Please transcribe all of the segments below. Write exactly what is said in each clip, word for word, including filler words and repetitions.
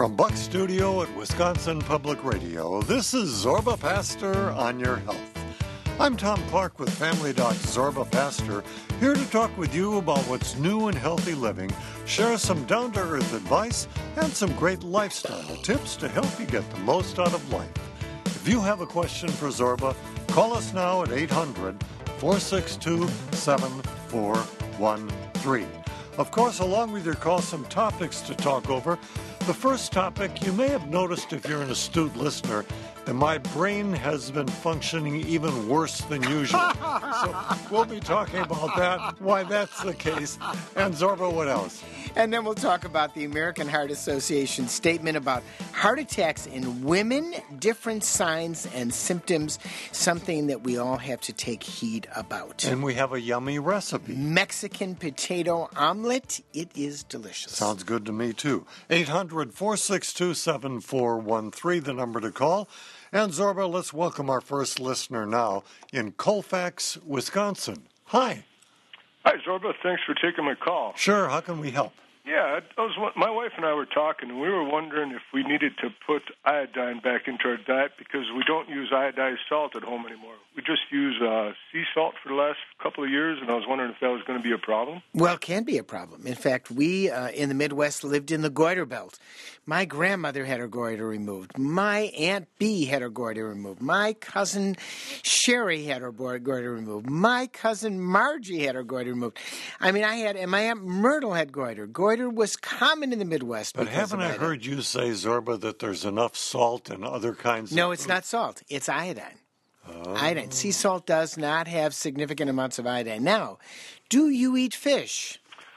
From Buck Studio at Wisconsin Public Radio, this is Zorba Pastor on Your Health. I'm Tom Clark with Family Doc Zorba Pastor, here to talk with you about what's new in healthy living, share some down-to-earth advice, and some great lifestyle tips to help you get the most out of life. If you have a question for Zorba, call us now at eight hundred, four six two, seven four one three. Of course, along with your call, some topics to talk over. The first topic, you may have noticed if you're an astute listener, that my brain has been functioning even worse than usual. So we'll be talking about that, why that's the case. And Zorba, what else? And then we'll talk about the American Heart Association statement about heart attacks in women, different signs and symptoms, something that we all have to take heed about. And we have a yummy recipe. Mexican potato omelet. It is delicious. Sounds good to me, too. eight hundred, four six two, seven four one three, the number to call. And Zorba, let's welcome our first listener now in Colfax, Wisconsin. Hi. Hi, Zorba. Thanks for taking my call. Sure. How can we help? Yeah, I was, my wife and I were talking, and we were wondering if we needed to put iodine back into our diet because we don't use iodized salt at home anymore. We just use uh, sea salt for the last couple of years, and I was wondering if that was going to be a problem. Well, it can be a problem. In fact, we uh, in the Midwest lived in the goiter belt. My grandmother had her goiter removed. My Aunt Bee had her goiter removed. My cousin Sherry had her goiter removed. My cousin Margie had her goiter removed. I mean, I had, and my Aunt Myrtle had goiter. Goiter was common in the Midwest. But haven't I heard you say, Zorba, that there's enough salt and other kinds of... No, it's not salt. It's iodine. Oh. Iodine. Sea salt does not have significant amounts of iodine. Now, do you eat fish?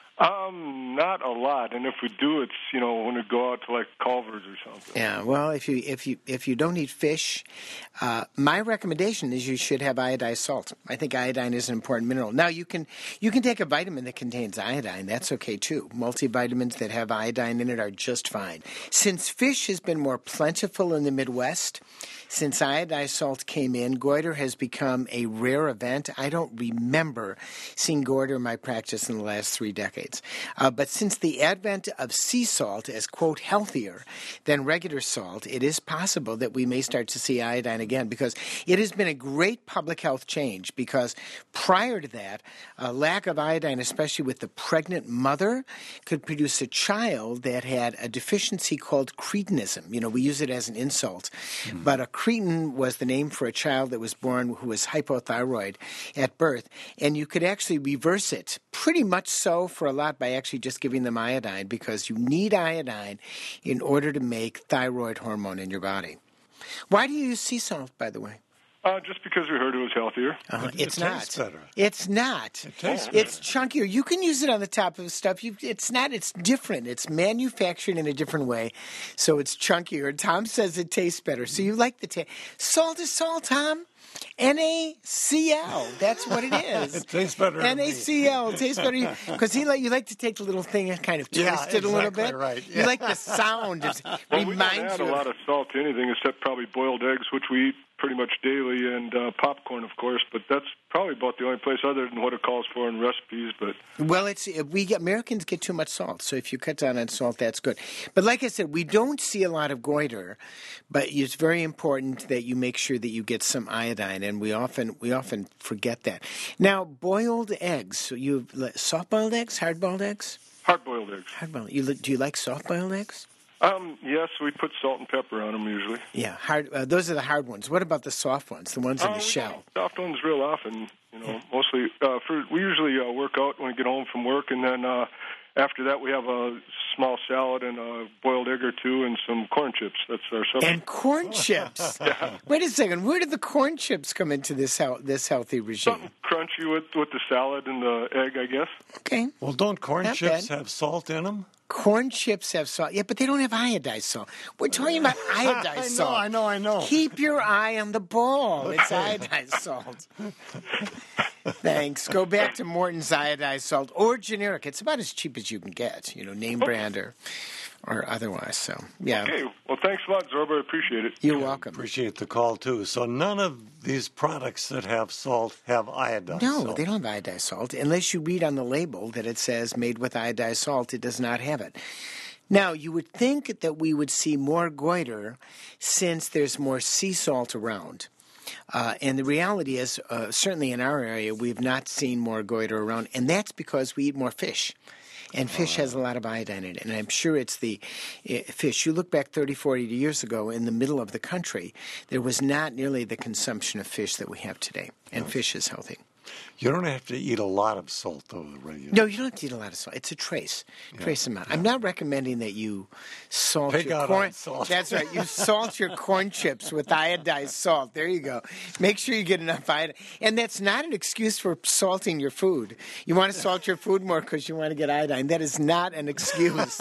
Um, not a lot, and if we do, it's you know when we go out to like Culver's or something. Yeah, well, if you if you if you don't eat fish, uh, my recommendation is you should have iodized salt. I think iodine is an important mineral. Now you can you can take a vitamin that contains iodine. That's okay too. Multivitamins that have iodine in it are just fine. Since fish has been more plentiful in the Midwest, since iodized salt came in, goiter has become a rare event. I don't remember seeing goiter in my practice in the last three decades. Uh, but since the advent of sea salt as, quote, healthier than regular salt, it is possible that we may start to see iodine again because it has been a great public health change because prior to that, a lack of iodine, especially with the pregnant mother, could produce a child that had a deficiency called cretinism. You know, we use it as an insult. Mm-hmm. But a cretin was the name for a child that was born who was hypothyroid at birth. And you could actually reverse it pretty much so for a lot by actually just giving them iodine because you need iodine in order to make thyroid hormone in your body. Why do you use sea salt, by the way? Uh, just because we heard it was healthier. Uh, it, it's it not. Tastes better. It's not. It tastes It's better. chunkier. You can use it on the top of stuff. You, it's not. It's different. It's manufactured in a different way, so it's chunkier. Tom says it tastes better. So you like the taste. Salt is salt, Tom. N A C L. That's what it is. It tastes better. N A C L. It tastes better because he like you like to take the little thing and kind of twist yeah, it exactly a little bit. Right. Yeah. You like the sound. It Well, reminds we don't add you. a lot of salt to anything except probably boiled eggs, which we eat pretty much daily, and uh, popcorn, of course. But that's probably about the only place other than what it calls for in recipes. But well, it's we get, Americans get too much salt, so if you cut down on salt, that's good. But like I said, we don't see a lot of goiter, but it's very important that you make sure that you get some iodine, and we often we often forget that. Now, boiled eggs. So you soft-boiled eggs, hard-boiled eggs, hard-boiled eggs. Hard-boiled. You do you like soft-boiled eggs? Um, yes, we put salt and pepper on them usually. Yeah, hard. Uh, those are the hard ones. What about the soft ones, the ones in uh, the we shell? don't soft ones real often. You know, mostly uh, for we usually uh, work out when we get home from work, and then uh, after that we have a small salad and a boiled egg or two and some corn chips. That's our supper. And corn chips. Yeah. Wait a second. Where did the corn chips come into this hel- this healthy regime? Something crunchy with with the salad and the egg, I guess. Okay. Well, don't corn Not chips bad. have salt in them? Corn chips have salt. Yeah, but they don't have iodized salt. We're talking about iodized I know, salt. I know, I know. Keep your eye on the ball. It's iodized salt. Thanks. Go back to Morton's iodized salt or generic. It's about as cheap as you can get, you know, name brand or, or otherwise. So, yeah. Okay. Well, thanks a lot, Zorba. I appreciate it. You're welcome. Appreciate the call, too. So none of these products that have salt have iodized No, salt. they don't have iodized salt. Unless you read on the label that it says made with iodized salt, it does not have it. Now, you would think that we would see more goiter since there's more sea salt around. Uh, and the reality is, uh, certainly in our area, we've not seen more goiter around, and that's because we eat more fish. And fish has a lot of iodine in it, and I'm sure it's the uh, fish. You look back thirty, forty years ago in the middle of the country, there was not nearly the consumption of fish that we have today, and yes. Fish is healthy. You don't have to eat a lot of salt, though, regularly. No, you don't have to eat a lot of salt. It's a trace, yeah. trace amount. Yeah. I'm not recommending that you salt Take your out corn. Salt. That's right. You salt your corn chips with iodized salt. There you go. Make sure you get enough iodine. And that's not an excuse for salting your food. You want to salt your food more because you want to get iodine. That is not an excuse.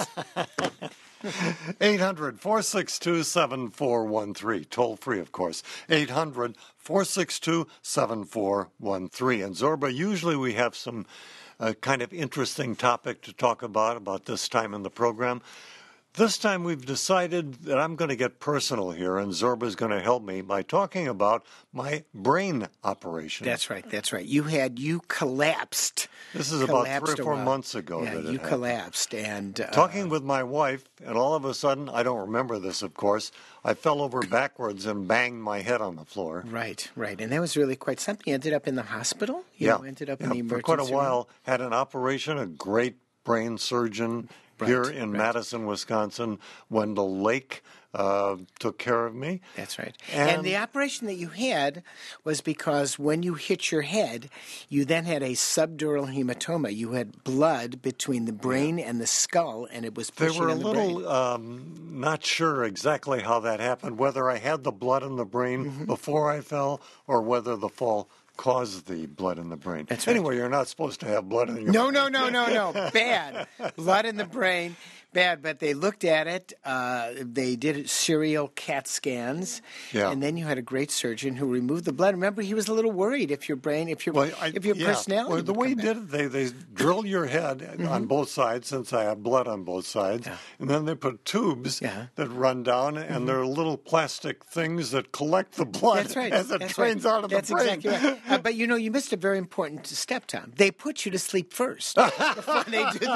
eight hundred, four six two, seven four one three. Toll free, of course. eight hundred, four six two, seven four one three. And Zorba, usually we have some uh, kind of interesting topic to talk about, about this time in the program. This time we've decided that I'm going to get personal here, and Zorba's going to help me by talking about my brain operation. That's right, that's right. You had, you collapsed. This is about three or four months ago yeah, that it you happened. collapsed. and uh, Talking with my wife, and all of a sudden, I don't remember this, of course, I fell over backwards and banged my head on the floor. Right, right. And that was really quite something. You ended up in the hospital? You yeah. know, ended up yeah, in the emergency for quite a while, room? had an operation, a great brain surgeon right, here in right. Madison, Wisconsin. Wendell Lake uh, took care of me. That's right. And, and the operation that you had was because when you hit your head, you then had a subdural hematoma. You had blood between the brain yeah. and the skull, and it was pushing They were a in the little brain. um, not sure exactly how that happened, whether I had the blood in the brain mm-hmm. before I fell or whether the fall caused the blood in the brain. That's right. Anyway, you're not supposed to have blood in your no, brain. No, no, no, no, no. Bad. Blood in the brain. Bad, but they looked at it. Uh, they did serial CAT scans, yeah. and then you had a great surgeon who removed the blood. Remember, he was a little worried if your brain, if your, well, I, if your yeah. personality. Well, the way he did it, they they drill your head mm-hmm. on both sides, since I have blood on both sides, yeah. and then they put tubes yeah. that run down, and mm-hmm. they're little plastic things that collect the blood That's right. as it That's drains right. out of That's the brain. Exactly right. Uh, but you know, you missed a very important step, Tom. They put you to sleep first before they do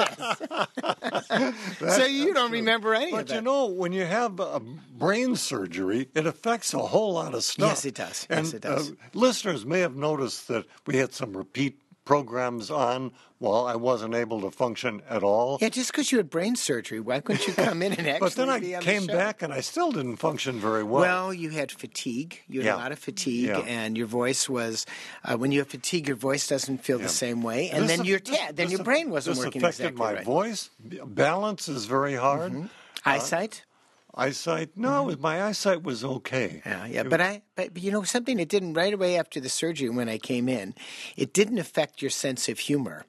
this. So you don't remember. Remember any but of that. you know, when you have a brain surgery, it affects a whole lot of stuff. Yes, it does. And, yes, it does. Uh, listeners may have noticed that we had some repeat programs on while I wasn't able to function at all. Yeah, just because you had brain surgery, why couldn't you come in and actually But then I be on came the show? back and I still didn't function very well. Well, you had fatigue. You had yeah. a lot of fatigue, yeah. and your voice was. Uh, when you have fatigue, your voice doesn't feel yeah. the same way, and this then a, your this, ta- then this your brain wasn't this working affected exactly my right. voice. Balance is very hard. Mm-hmm. Eyesight. Uh, eyesight? No, mm-hmm. my eyesight was okay. Yeah, yeah, it, but I, but, but you know something, it didn't right away after the surgery when I came in. It didn't affect your sense of humor.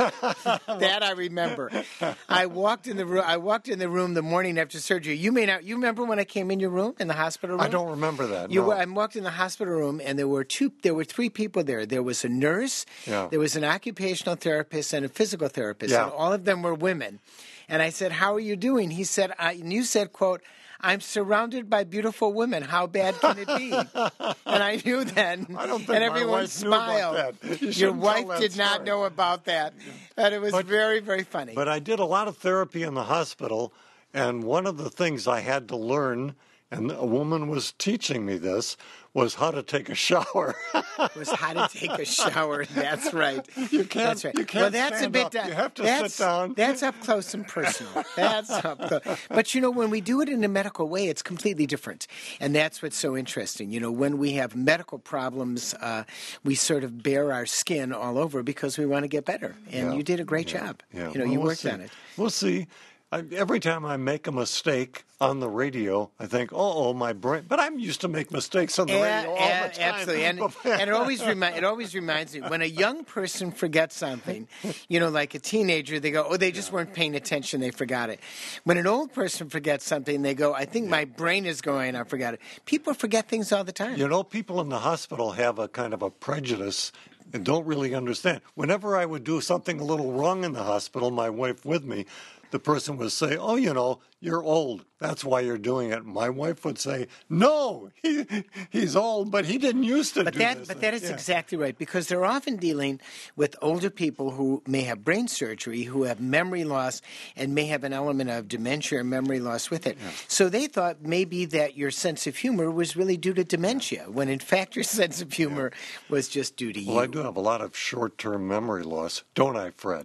That I remember. I walked in the room. I walked in the room the morning after surgery. You may not. You remember when I came in your room in the hospital room? I don't remember that. You, no. I walked in the hospital room, and there were two. There were three people there. There was a nurse. Yeah. There was an occupational therapist and a physical therapist. Yeah. And all of them were women. And I said, "How are you doing?" He said, I, and you said, "quote." I'm surrounded by beautiful women. How bad can it be? And I knew then, I don't think and my everyone wife smiled. knew about that. You Your wife tell that did not story. know about that. And it was But- very, very funny. But I did a lot of therapy in the hospital, and one of the things I had to learn, and a woman was teaching me this, was how to take a shower. was how to take a shower. That's right. You can't. That's right. You can't well, that's stand a bit. up. Uh, You have to that's, sit down. That's up close and personal. That's up close. But you know, when we do it in a medical way, it's completely different, and that's what's so interesting. You know, when we have medical problems, uh, we sort of bare our skin all over because we want to get better. And Yeah. you did a great Yeah. job. Yeah. You know, Well, you we'll worked see. on it. We'll see. I, every time I make a mistake on the radio, I think, "Oh, oh, my brain." But I'm used to make mistakes on the Yeah, radio all yeah, the time. absolutely, and, and it always remi- it always reminds me when a young person forgets something, you know, like a teenager, they go, "Oh, they just weren't paying attention, they forgot it." When an old person forgets something, they go, "I think my brain is going, I forgot it." People forget things all the time. You know, people in the hospital have a kind of a prejudice and don't really understand. Whenever I would do something a little wrong in the hospital, my wife with me, the person would say, oh, you know, you're old. That's why you're doing it. My wife would say, no, he, he's old, but he didn't used to but do that, this. But that is yeah. exactly right, because they're often dealing with older people who may have brain surgery, who have memory loss, and may have an element of dementia or memory loss with it. Yeah. So they thought maybe that your sense of humor was really due to dementia, when in fact your sense of humor yeah. was just due to well, you. Well, I do have a lot of short-term memory loss, don't I, Fred?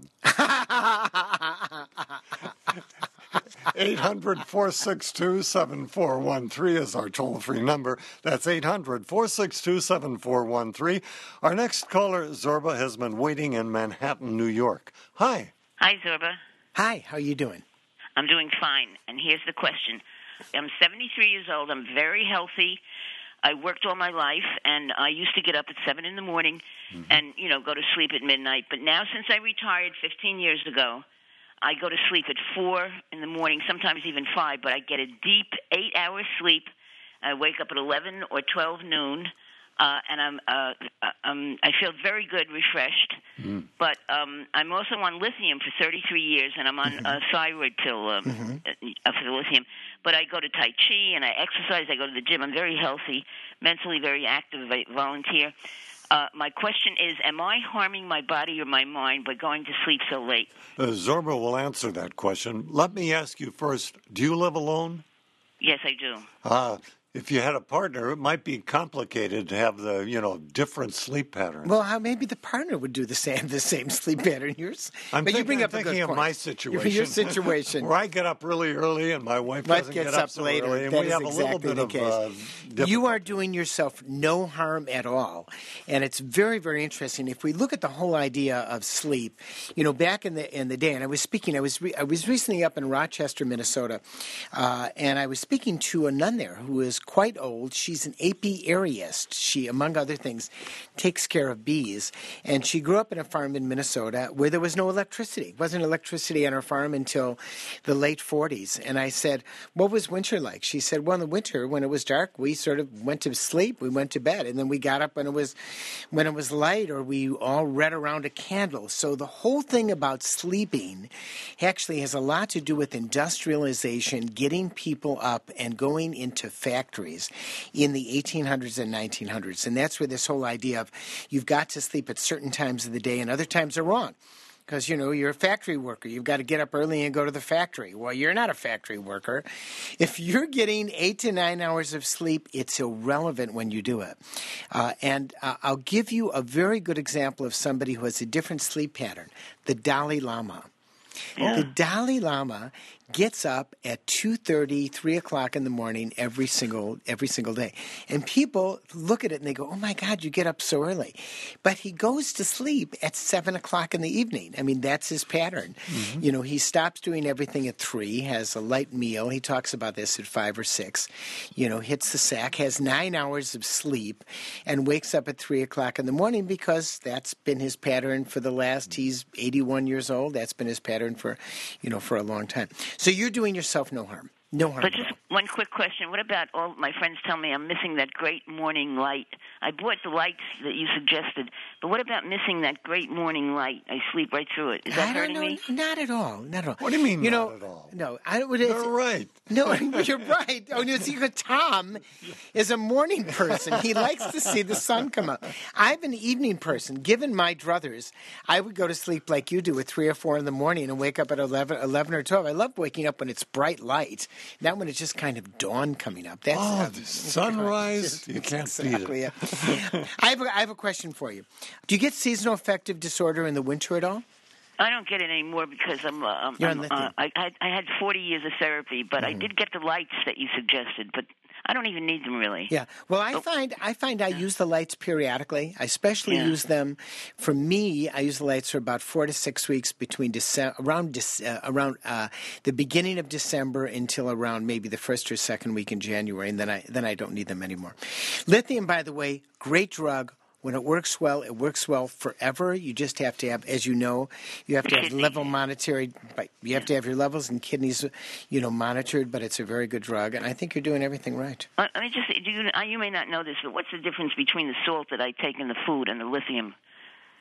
eight hundred, four six two, seven four one three is our toll-free number. That's eight hundred, four six two, seven four one three. Our next caller, Zorba, has been waiting in Manhattan, New York. Hi. Hi, Zorba. Hi, how are you doing? I'm doing fine, and here's the question. I'm seventy-three years old. I'm very healthy. I worked all my life, and I used to get up at seven in the morning mm-hmm. and, you know, go to sleep at midnight. But now, since I retired fifteen years ago, I go to sleep at four in the morning, sometimes even five, but I get a deep eight-hour sleep. I wake up at eleven or twelve noon, uh, and I'm uh, um, I feel very good, refreshed. Mm. But um, I'm also on lithium for thirty-three years, and I'm on mm-hmm. a thyroid pill um, mm-hmm. uh, for the lithium. But I go to Tai Chi, and I exercise. I go to the gym. I'm very healthy, mentally very active. I volunteer. Uh, my question is, am I harming my body or my mind by going to sleep so late? Uh, Zorba will answer that question. Let me ask you first, do you live alone? Yes, I do. Ah, if you had a partner, it might be complicated to have the, you know, different sleep patterns. Well, how maybe the partner would do the same the same sleep pattern. Yours, I'm but thinking, you bring I'm up thinking a good of point. my situation. Your situation, where I get up really early and my wife Mike doesn't gets get up, up so later. early, and that we is have exactly a little bit the of case. uh, You are doing yourself no harm at all, and it's very, very interesting. If we look at the whole idea of sleep, you know, back in the in the day, and I was speaking, I was re- I was recently up in Rochester, Minnesota, uh, and I was speaking to a nun there who is quite old. She's an apiarist. She, among other things, takes care of bees. And she grew up in a farm in Minnesota where there was no electricity. There wasn't electricity on her farm until the late forties. And I said, what was winter like? She said, well, in the winter, when it was dark, we sort of went to sleep. We went to bed. And then we got up when it was when it was light, or we all read around a candle. So the whole thing about sleeping actually has a lot to do with industrialization, getting people up and going into factories in the eighteen hundreds and nineteen hundreds. And that's where this whole idea of you've got to sleep at certain times of the day and other times are wrong. Because, you know, you're a factory worker. You've got to get up early and go to the factory. Well, you're not a factory worker. If you're getting eight to nine hours of sleep, it's irrelevant when you do it. Uh, and uh, I'll give you a very good example of somebody who has a different sleep pattern, the Dalai Lama. Yeah. The Dalai Lama gets up at two thirty, three o'clock in the morning every single every single day. And people look at it and they go, oh, my God, you get up so early. But he goes to sleep at seven o'clock in the evening. I mean, that's his pattern. Mm-hmm. You know, he stops doing everything at three, has a light meal. He talks about this at five or six. You know, hits the sack, has nine hours of sleep, and wakes up at three o'clock in the morning because that's been his pattern for the last, he's eighty-one years old. That's been his pattern for, you know, for a long time. So you're doing yourself no harm. No harm. But just one quick question. What about all my friends tell me I'm missing that great morning light? I bought the lights that you suggested, but what about missing that great morning light? I sleep right through it. Is that I hurting don't know, me? Not at all. Not at all. What do you mean you not know, at all? No, I don't. You're right. No, you're right. Oh, no, see, Tom is a morning person. He likes to see the sun come up. I'm an evening person. Given my druthers, I would go to sleep like you do at three or four in the morning and wake up at eleven, eleven or twelve. I love waking up when it's bright light, not when it's just kind of dawn coming up. That's oh, uh, the sunrise. You can't exactly beat it. it. I have, a, I have a question for you. Do you get seasonal affective disorder in the winter at all? I don't get it anymore because I'm. Uh, I'm, You're I'm on uh, I, I, I had forty years of therapy, but mm. I did get the lights that you suggested, but I don't even need them really. Yeah. Well, I oh. find I find I use the lights periodically. I especially yeah. use them. For me, I use the lights for about four to six weeks between December, around De- uh, around uh, the beginning of December until around maybe the first or second week in January, and then I then I don't need them anymore. Lithium, by the way, great drug. When it works well, it works well forever. You just have to have, as you know, you have to have level monitored. You have to have your levels and kidneys, you know, monitored. But it's a very good drug, and I think you're doing everything right. Uh, let me just, do you, you may not know this, but what's the difference between the salt that I take in the food and the lithium?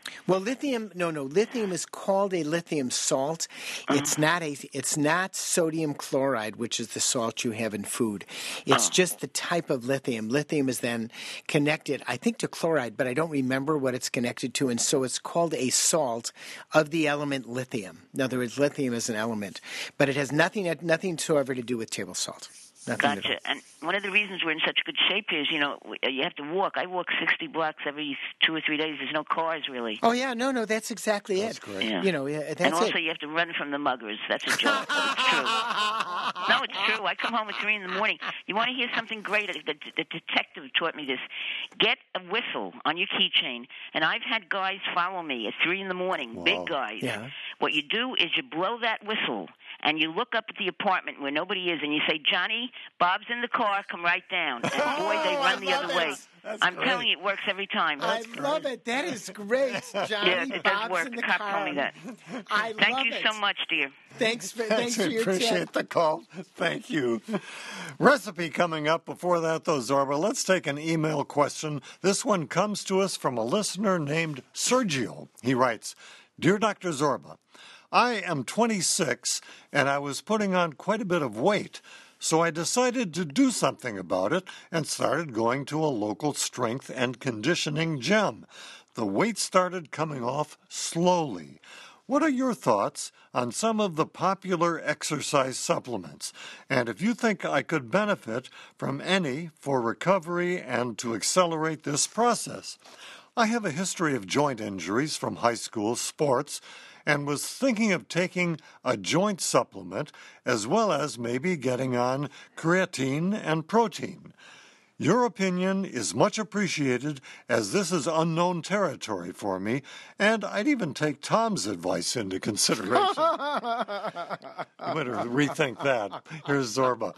Well, lithium, no, no, lithium is called a lithium salt. It's not a, it's not sodium chloride, which is the salt you have in food. It's Oh. just the type of lithium. Lithium is then connected, I think, to chloride, but I don't remember what it's connected to, and so it's called a salt of the element lithium. In other words, lithium is an element, but it has nothing, nothing whatsoever to do with table salt. Nothing at all. Gotcha. And one of the reasons we're in such good shape here is, you know, we- you have to walk. I walk sixty blocks every two or three days. There's no cars, really. Oh, yeah, no, no, that's exactly That's it. great. Yeah. You know, yeah, that's and also, it. you have to run from the muggers. That's a joke, but it's true. No, it's true. I come home at three in the morning. You want to hear something great? The, the detective taught me this. Get a whistle on your keychain, and I've had guys follow me at three in the morning, Wow. big guys. Yeah. What you do is you blow that whistle, and you look up at the apartment where nobody is, and you say, Johnny, Bob's in the car, come right down. And boy, they Oh, run I the love other it. way. That's I'm great. telling you, it works every time. I love it. That is great, Johnny. Yeah, it does Bob's work. in The the cop car. told me that. I Thank love you it. so much, dear. Thanks for thanks for your Appreciate tip. the call. Thank you. Recipe coming up. Before that, though, Zorba, let's take an email question. This one comes to us from a listener named Sergio. He writes, Dear Doctor Zorba, I am twenty-six and I was putting on quite a bit of weight. So I decided to do something about it and started going to a local strength and conditioning gym. The weight started coming off slowly. What are your thoughts on some of the popular exercise supplements? And if you think I could benefit from any for recovery and to accelerate this process? I have a history of joint injuries from high school sports and was thinking of taking a joint supplement as well as maybe getting on creatine and protein. Your opinion is much appreciated as this is unknown territory for me, and I'd even take Tom's advice into consideration. I better rethink that. Here's Zorba.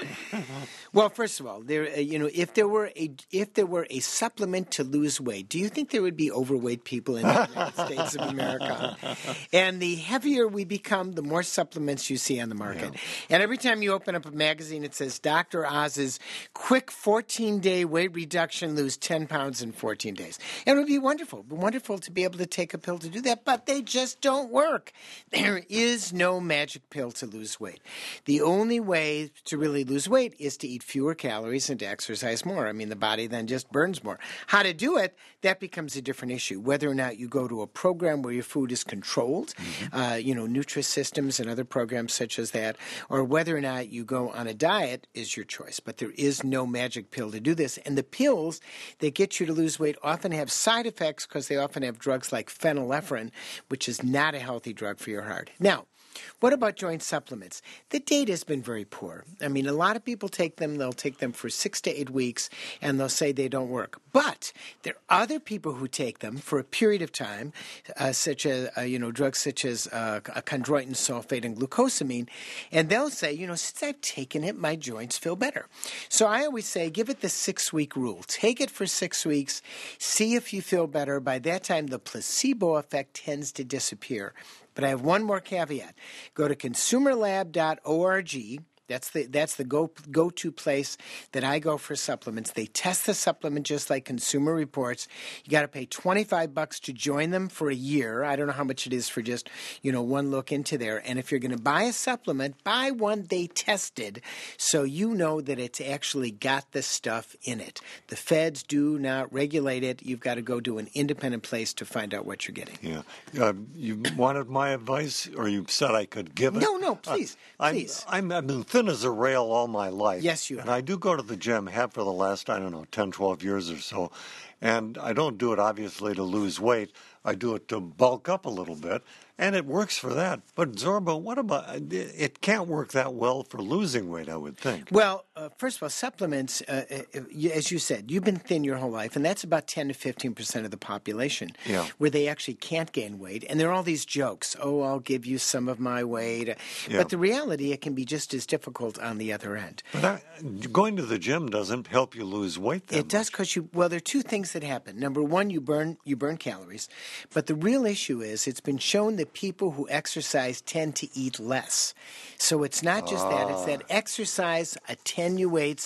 Well, first of all, there uh, you know if there were a if there were a supplement to lose weight, do you think there would be overweight people in the United States of America? And the heavier we become, the more supplements you see on the market. Yeah. And every time you open up a magazine, it says Doctor Oz's quick fourteen-day weight reduction, lose ten pounds in fourteen days. And it would be wonderful, wonderful to be able to take a pill to do that, but they just don't work. There is no magic pill to lose weight. The only way to really lose weight is to eat fewer calories and to exercise more. I mean, the body then just burns more. How to do it, that becomes a different issue. Whether or not you go to a program where your food is controlled, mm-hmm. uh, you know, Nutrisystems and other programs such as that, or whether or not you go on a diet is your choice. But there is no magic pill to do this. And the pills that get you to lose weight often have side effects because they often have drugs like phenylephrine, which is not a healthy drug for your heart. Now, what about joint supplements? The data has been very poor. I mean, a lot of people take them, they'll take them for six to eight weeks, and they'll say they don't work. But there are other people who take them for a period of time, uh, such as, uh, you know, drugs such as uh, chondroitin sulfate and glucosamine, and they'll say, you know, since I've taken it, my joints feel better. So I always say, give it the six-week rule. Take it for six weeks, see if you feel better. By that time, the placebo effect tends to disappear. But I have one more caveat. Go to consumer lab dot org. That's the that's the go go to place that I go for supplements. They test the supplement just like Consumer Reports. You got to pay twenty-five bucks to join them for a year. I don't know how much it is for just, you know, one look into there. And if you're going to buy a supplement, buy one they tested so you know that it's actually got the stuff in it. The feds do not regulate it. You've got to go to an independent place to find out what you're getting. Yeah. Uh, you wanted my advice, or you said I could give it? No, no, please, uh, please. I'm, I'm, I've been thin as a rail all my life. Yes, you have. And I do go to the gym, have for the last, I don't know, ten, twelve years or so. And I don't do it, obviously, to lose weight. I do it to bulk up a little bit. And it works for that. But, Zorba, what about – it can't work that well for losing weight, I would think. Well, uh, first of all, supplements, uh, as you said, you've been thin your whole life, and that's about ten to fifteen percent of the population yeah. where they actually can't gain weight. And there are all these jokes, oh, I'll give you some of my weight. Yeah. But the reality, it can be just as difficult on the other end. But that, going to the gym doesn't help you lose weight that It does because you – well, there are two things that happen. Number one, you burn you burn calories. But the real issue is it's been shown that people who exercise tend to eat less. So it's not just ah. that. It's that exercise attenuates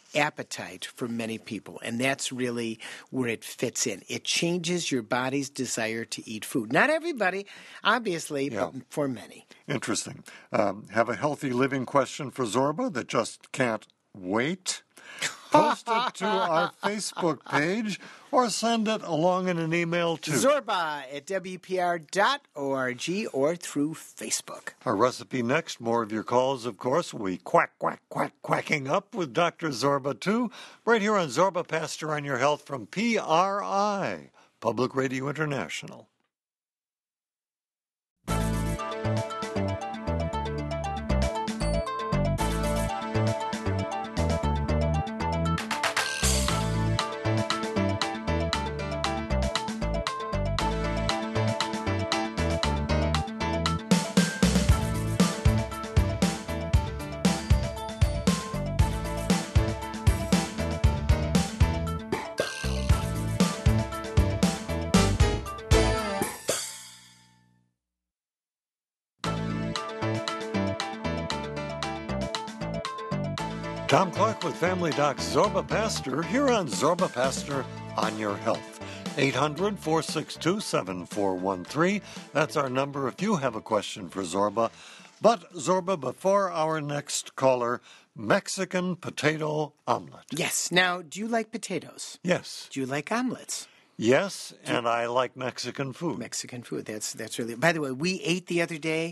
appetite for many people, and that's really where it fits in. It changes your body's desire to eat food. Not everybody, obviously, Yeah. but for many. Interesting. Um, have a healthy living question for Zorba that just can't wait? Post it to our Facebook page or send it along in an email to Zorba at W P R dot org or through Facebook. Our recipe next. More of your calls, of course. We quack, quack, quack, quacking up with Doctor Zorba, too. Right here on Zorba Pastor on Your Health from P R I, Public Radio International. Tom Clark with Family Doc's Zorba Pastor here on Zorba Pastor on Your Health. eight hundred, four six two, seven four one three. That's our number if you have a question for Zorba. But, Zorba, before our next caller, Mexican potato omelet. Yes. Now, do you like potatoes? Yes. Do you like omelets? Yes, and I like Mexican food. Mexican food. That's that's really. By the way, we ate the other day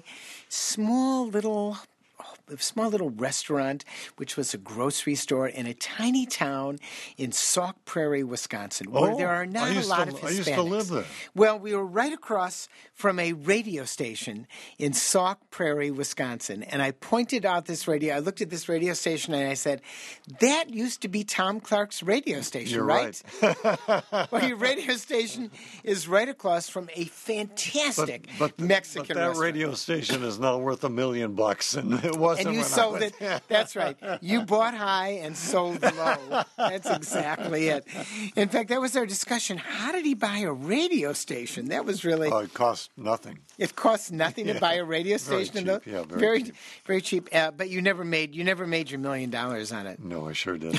small little. A small little restaurant, which was a grocery store in a tiny town in Sauk Prairie, Wisconsin, where Oh, there are not I a used lot to- of Hispanics. I used to live there. Well, we were right across from a radio station in Sauk Prairie, Wisconsin, and I pointed out this radio. I looked at this radio station and I said, "That used to be Tom Clark's radio station, You're right?" right. Well, your radio station is right across from a fantastic but, Mexican but that restaurant. radio station is now worth a million bucks, and it wasn't. And you when I sold went. it. That's right. You bought high and sold low. That's exactly it. In fact, that was our discussion. How did he buy a radio station? That was really. Oh, it cost nothing. It costs nothing to Yeah. buy a radio Very station. cheap. though? Yeah, very very, cheap. very cheap. Uh, but you never made you never made your million dollars on it. No, I sure did.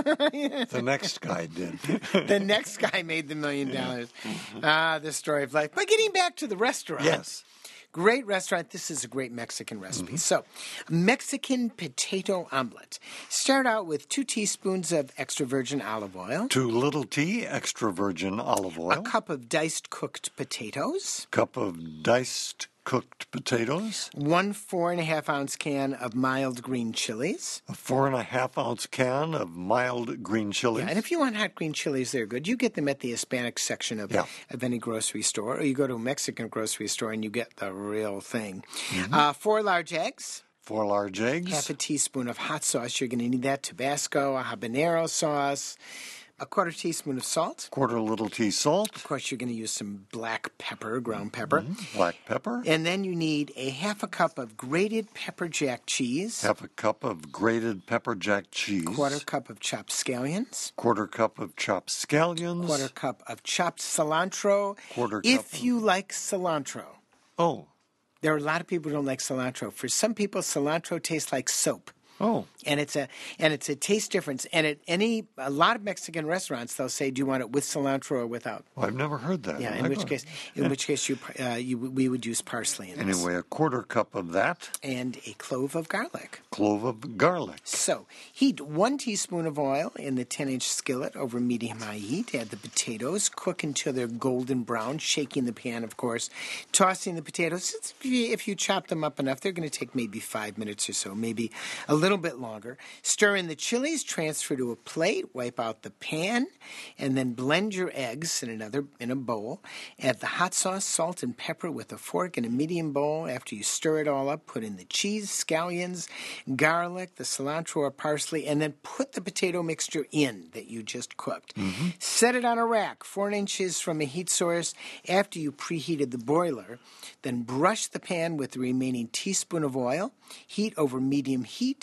The next guy did. The next guy made the million dollars. Ah, the story of life. But getting back to the restaurant. Yes. Great restaurant. This is a great Mexican recipe. So, Mexican potato omelet. Start out with two teaspoons of extra virgin olive oil, Two little tea, extra virgin olive oil. a cup of diced cooked potatoes, Cup of diced cooked potatoes. one four and a half ounce can of mild green chilies. A four and a half ounce can of mild green chilies. Yeah, and if you want hot green chilies, they're good. You get them at the Hispanic section of, Yeah. of any grocery store, or you go to a Mexican grocery store and you get the real thing. Mm-hmm. Uh, four large eggs. Four large eggs. Half a teaspoon of hot sauce. You're going to need that. Tabasco, a habanero sauce, a quarter teaspoon of salt. Quarter little tea salt. Of course, you're going to use some black pepper, ground pepper. Black pepper. And then you need a half a cup of grated pepper jack cheese, Half a cup of grated pepper jack cheese. quarter cup of chopped scallions, Quarter cup of chopped scallions. quarter cup of chopped cilantro. Quarter cup If of- you like cilantro. Oh. There are a lot of people who don't like cilantro. For some people, cilantro tastes like soap. Oh. And it's a and it's a taste difference. And at any a lot of Mexican restaurants, they'll say, "Do you want it with cilantro or without?" Well, I've never heard that. Yeah. I In which go- case, in which case, you uh, you we would use parsley in this, Anyway, a quarter cup of that. and a clove of garlic. Clove of garlic. So heat one teaspoon of oil in the ten-inch skillet over medium-high heat. Add the potatoes. Cook until they're golden brown, shaking the pan, of course. Tossing the potatoes. It's- If you, if you chop them up enough, they're going to take maybe five minutes or so, maybe a little bit longer. Stir in the chilies. Transfer to a plate. Wipe out the pan, and then blend your eggs in another in a bowl. Add the hot sauce, salt, and pepper with a fork in a medium bowl. After you stir it all up, put in the cheese, scallions, garlic, the cilantro or parsley, and then put the potato mixture in that you just cooked. Set it on a rack, four inches from a heat source after you preheated the boiler. Then brush the pan with the remaining teaspoon of oil. Heat over medium heat.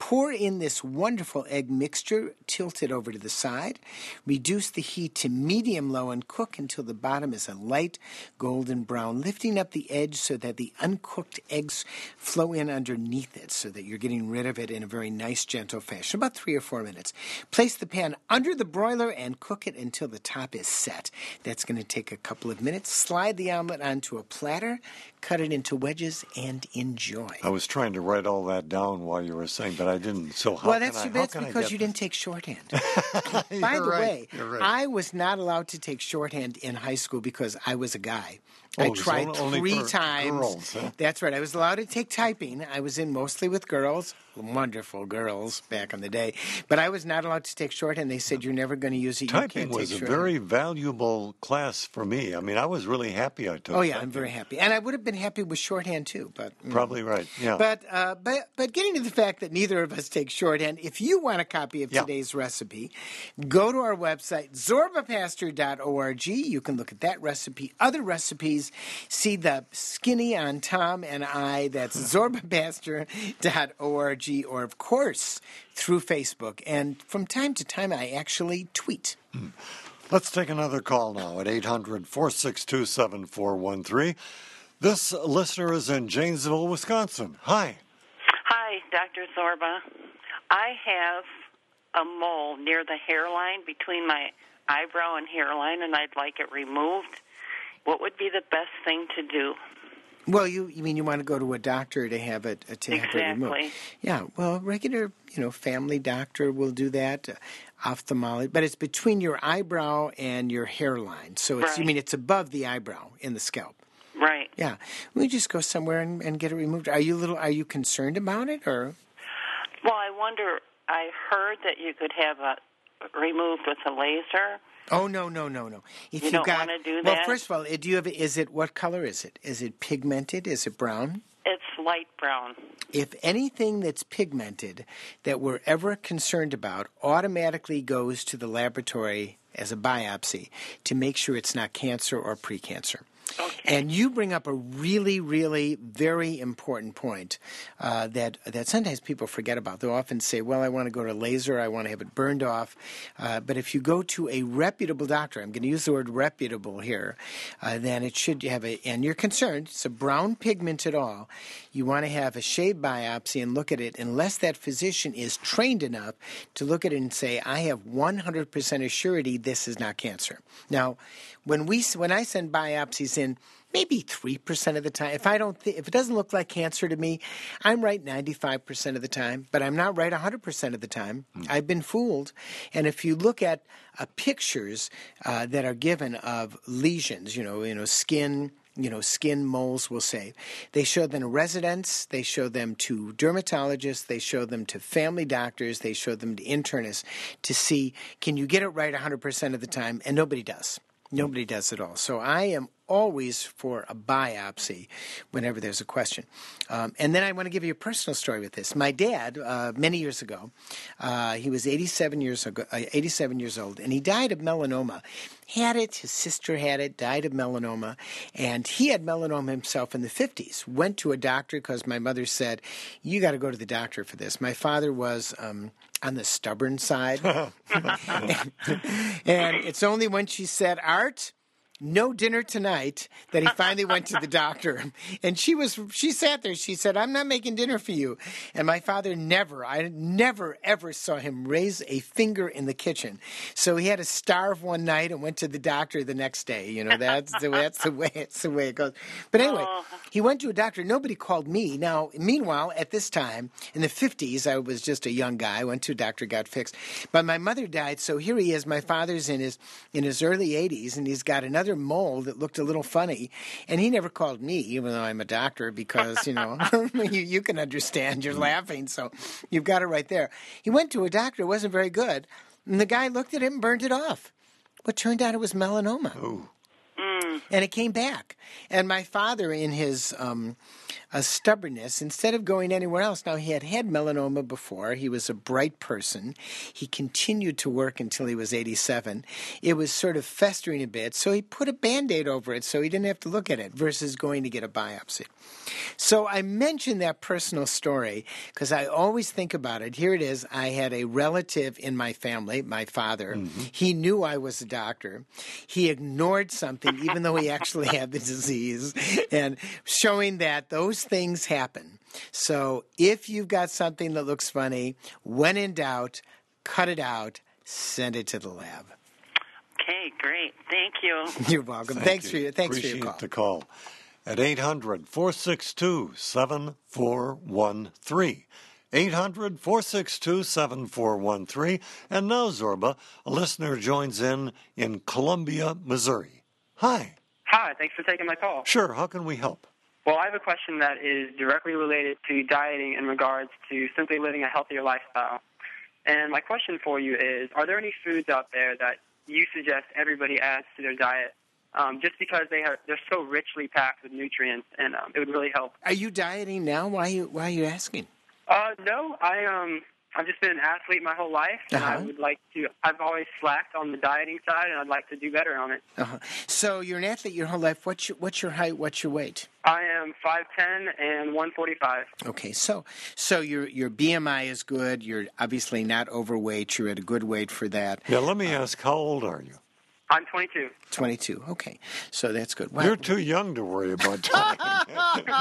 pour in this wonderful egg mixture, tilt it over to the side, reduce the heat to medium-low and cook until the bottom is a light golden brown, lifting up the edge so that the uncooked eggs flow in underneath it so that you're getting rid of it in a very nice, gentle fashion, about three or four minutes. Place the pan under the broiler and cook it until the top is set. That's going to take a couple of minutes. Slide the omelet onto a platter, cut it into wedges, and enjoy. I was trying to write all that down while you were saying, but I didn't. So how well, can that's, I, that's how can because I get you this? didn't take shorthand. By You're the right. way, You're right. I was not allowed to take shorthand in high school because I was a guy. Oh, I it was tried only three for times. girls, huh? That's right. I was allowed to take typing. I was in mostly with girls, wonderful girls back in the day. But I was not allowed to take shorthand. They said, you're never going to use it. You Typing can't was take a shorthand. very valuable class for me. I mean, I was really happy I took Oh, yeah, typing. I'm very happy. And I would have been happy with shorthand, too. But you know. Probably right, yeah. But, uh, but but getting to the fact that neither of us take shorthand, if you want a copy of Yeah. today's recipe, go to our website, zorba pastor dot org. You can look at that recipe, other recipes, see the skinny on Tom and I. That's zorba pastor dot org, or, of course, through Facebook. And from time to time, I actually tweet. Hmm. Let's take another call now at eight hundred, four six two, seven four one three. This listener is in Janesville, Wisconsin. Hi. Hi, Doctor Zorba. I have a mole near the hairline between my eyebrow and hairline, and I'd like it removed. What would be the best thing to do? Well, you you mean you want to go to a doctor to have it to have it removed? Exactly. Yeah. Well, a regular you know family doctor will do that. Uh, ophthalmologist, but it's between your eyebrow and your hairline. So it's you Right. mean it's above the eyebrow in the scalp. Right. Yeah. We just go somewhere and, and get it removed. Are you little? Are you concerned about it or? Well, I wonder, I heard that you could have it removed with a laser. Oh no no no no! If You don't got, wanna do well, that? first of all, do you have? Is it what color is it? Is it pigmented? Is it brown? It's light brown. If anything that's pigmented that we're ever concerned about automatically goes to the laboratory as a biopsy to make sure it's not cancer or precancer. Okay. And you bring up a really, really very important point uh, that that sometimes people forget about. They'll often say, well, I want to go to laser, I want to have it burned off. Uh, but if you go to a reputable doctor, I'm going to use the word reputable here, uh, then it should have a, and you're concerned, it's a brown pigment at all, you want to have a shave biopsy and look at it unless that physician is trained enough to look at it and say, I have one hundred percent assurity this is not cancer. Now, when we when I send biopsies in, maybe three percent of the time, if I don't th- if it doesn't look like cancer to me, I'm right ninety-five percent of the time, but I'm not right one hundred percent of the time. Mm. I've been fooled. And if you look at uh, pictures uh, that are given of lesions, you know, you know, skin, you know, skin moles, we'll say. They show them to residents, they show them to dermatologists, they show them to family doctors, they show them to internists to see, can you get it right one hundred percent of the time? And nobody does. Nobody does at all. So I am always for a biopsy whenever there's a question. Um, and then I want to give you a personal story with this. My dad, uh, many years ago, uh, he was eighty-seven years ago, uh, eighty-seven years old, and he died of melanoma. Had it, his sister had it, died of melanoma, and he had melanoma himself in the fifties. Went to a doctor because my mother said, you got to go to the doctor for this. My father was um, on the stubborn side. and, and it's only when she said, Art, no dinner tonight, that he finally went to the doctor. And she was, she sat there, she said, I'm not making dinner for you. And my father never, I never, ever saw him raise a finger in the kitchen. So he had to starve one night and went to the doctor the next day. You know, that's the way, that's the way, it's the way it goes. But anyway, he went to a doctor. Nobody called me. Now, meanwhile, at this time, in the fifties, I was just a young guy. I went to a doctor, got fixed. But my mother died, so here he is. My father's in his, in his early eighties, and he's got another mole that looked a little funny, and he never called me, even though I'm a doctor, because, you know, you, you can understand, you're laughing, so you've got it right there. He went to a doctor, it wasn't very good, and the guy looked at him and burned it off. But turned out it was melanoma. Oh. Mm. Mm. And it came back. And my father, in his um, uh, stubbornness, instead of going anywhere else, now he had had melanoma before. He was a bright person. He continued to work until he was eighty-seven. It was sort of festering a bit, so he put a Band-Aid over it so he didn't have to look at it versus going to get a biopsy. So I mentioned that personal story because I always think about it. Here it is. I had a relative in my family, my father. Mm-hmm. He knew I was a doctor. He ignored something even though he actually had the disease, and showing that those things happen. So if you've got something that looks funny, when in doubt, cut it out, send it to the lab. Okay, great. Thank you. You're welcome. Thank thanks you. for your thanks Appreciate for your call. the call. At eight hundred, four six two, seven four one three. eight hundred, four six two, seven four one three. And now, Zorba, a listener joins in in Columbia, Missouri. Hi. Hi, thanks for taking my call. Sure, how can we help? Well, I have a question that is directly related to dieting in regards to simply living a healthier lifestyle. And my question for you is, are there any foods out there that you suggest everybody adds to their diet um, just because they are, they're so richly packed with nutrients, and um, it would really help? Are you dieting now? Why are you, why are you asking? Uh, no, I, um, I've just been an athlete my whole life, and uh-huh. I would like to, I've always slacked on the dieting side, and I'd like to do better on it. Uh-huh. So you're an athlete your whole life. What's your, what's your height? What's your weight? I am five ten and one forty-five. Okay, so so your your B M I is good. You're obviously not overweight. You're at a good weight for that. Yeah, let me ask, how old are you? I'm twenty-two. twenty-two, okay. So that's good. Wow. You're too young to worry about dieting.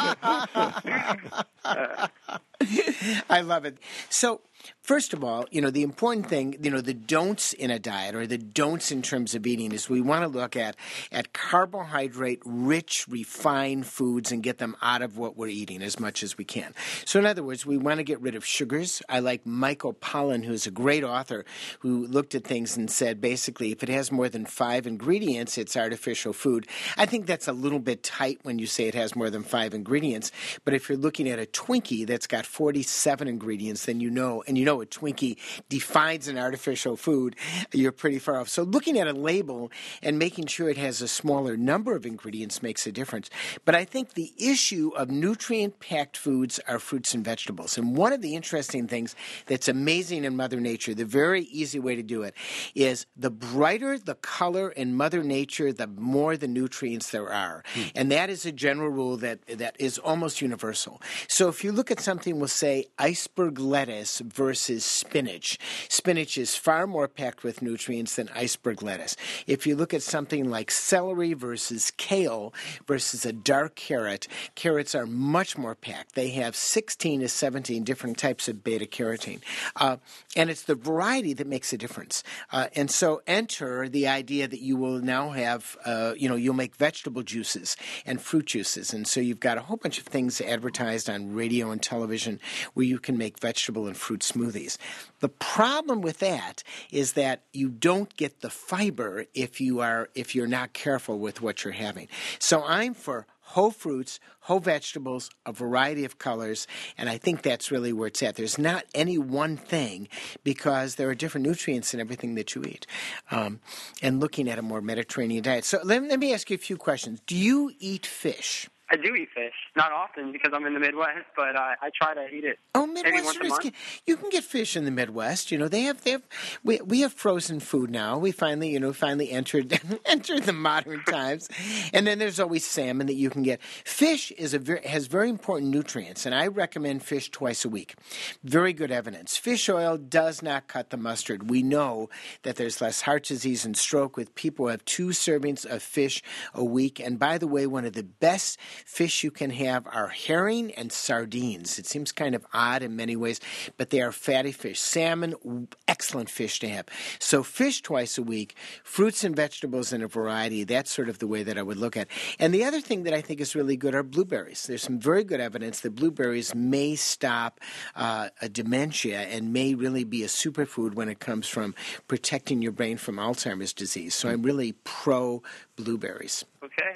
I love it. So, first of all, you know, the important thing, you know, the don'ts in a diet, or the don'ts in terms of eating, is we want to look at, at carbohydrate-rich, refined foods and get them out of what we're eating as much as we can. So, in other words, we want to get rid of sugars. I like Michael Pollan, who's a great author, who looked at things and said, basically, if it has more than five ingredients, it's artificial food. I think that's a little bit tight when you say it has more than five ingredients, but if you're looking at a Twinkie that's got forty-seven ingredients, then you know, and you know a Twinkie defines an artificial food, you're pretty far off. So looking at a label and making sure it has a smaller number of ingredients makes a difference. But I think the issue of nutrient-packed foods are fruits and vegetables. And one of the interesting things that's amazing in Mother Nature, the very easy way to do it, is the brighter the color in Mother Nature, the more the nutrients there are. Hmm. And that is a general rule that, that is almost universal. So if you look at something, we'll say iceberg lettuce versus spinach. Spinach is far more packed with nutrients than iceberg lettuce. If you look at something like celery versus kale versus a dark carrot, carrots are much more packed. They have sixteen to seventeen different types of beta-carotene. Uh, and it's the variety that makes a difference. Uh, and so enter the idea that you will now have, uh, you know, you'll make vegetable juices and fruit juices. And so you've got a whole bunch of things advertised on radio and television where you can make vegetable and fruit smoothies. The problem with that is that you don't get the fiber if you are if you're not careful with what you're having. So I'm for whole fruits, whole vegetables, a variety of colors, and I think that's really where it's at. There's not any one thing because there are different nutrients in everything that you eat. Um, and looking at a more Mediterranean diet. So let, let me ask you a few questions. Do you eat fish? I do eat fish. Not often because I'm in the Midwest, but uh, I try to eat it. Oh, maybe once a month. Midwesterners, you can get fish in the Midwest. You know, they have, they have, we we have frozen food now. We finally, you know, finally entered entered the modern times. And then there's always salmon that you can get. Fish is a very, has very important nutrients, and I recommend fish twice a week. Very good evidence. Fish oil does not cut the mustard. We know that there's less heart disease and stroke with people who have two servings of fish a week. And by the way, one of the best fish you can have are herring and sardines. It seems kind of odd in many ways, but they are fatty fish. Salmon, excellent fish to have. So fish twice a week, fruits and vegetables in a variety. That's sort of the way that I would look at it. And the other thing that I think is really good are blueberries. There's some very good evidence that blueberries may stop uh, a dementia and may really be a superfood when it comes from protecting your brain from Alzheimer's disease. So I'm really pro blueberries. Okay.